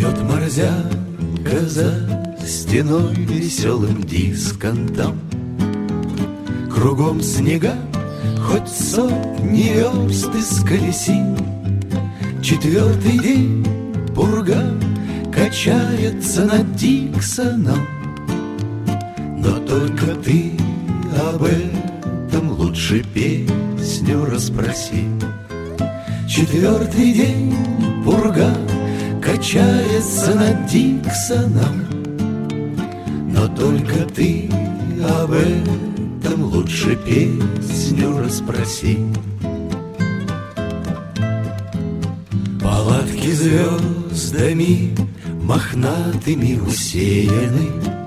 Поет морзянка за стеной веселым дисконтом. Кругом снега, хоть сотни верст исколеси. Четвертый день пурга качается над Диксоном. Но только ты об этом лучше песню расспроси. Четвертый день пурга качается над Диксоном. Но только ты об этом лучше песню расспроси. Палатки звездами мохнатыми усеяны,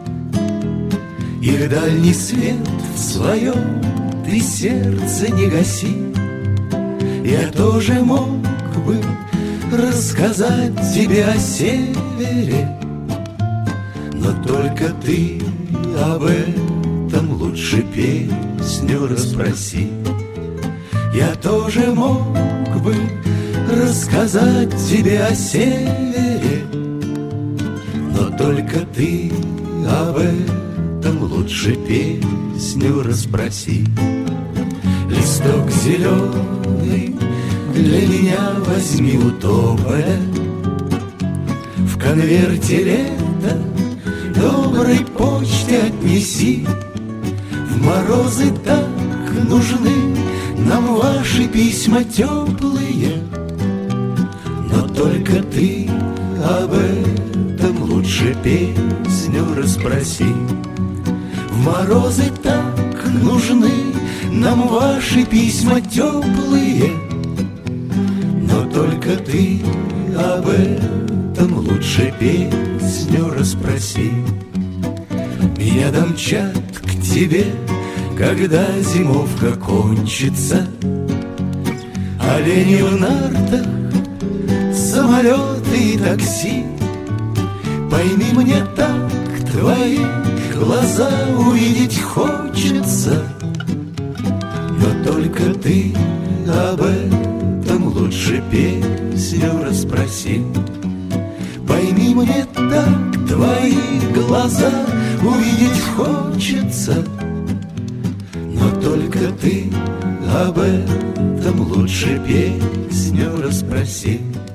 их дальний свет в своем ты сердце не гаси. Я тоже мог бы рассказать тебе о севере, но только ты об этом лучше песню расспроси. Я тоже мог бы рассказать тебе о севере, но только ты об этом лучше песню расспроси. Листок зеленый для меня возьми у тополя, в конверте лето доброй почте отнеси. В морозы так нужны нам ваши письма теплые, но только ты об этом лучше песню расспроси. В морозы так нужны нам ваши письма теплые, но только ты об этом лучше песню расспроси. Меня домчат к тебе, когда зимовка кончится. Олени в нартах, самолеты и такси. Пойми, мне так твои глаза увидеть хочется, но только ты об этом лучше песню расспроси. Пойми, мне так твои глаза увидеть хочется, но только ты об этом лучше песню расспроси.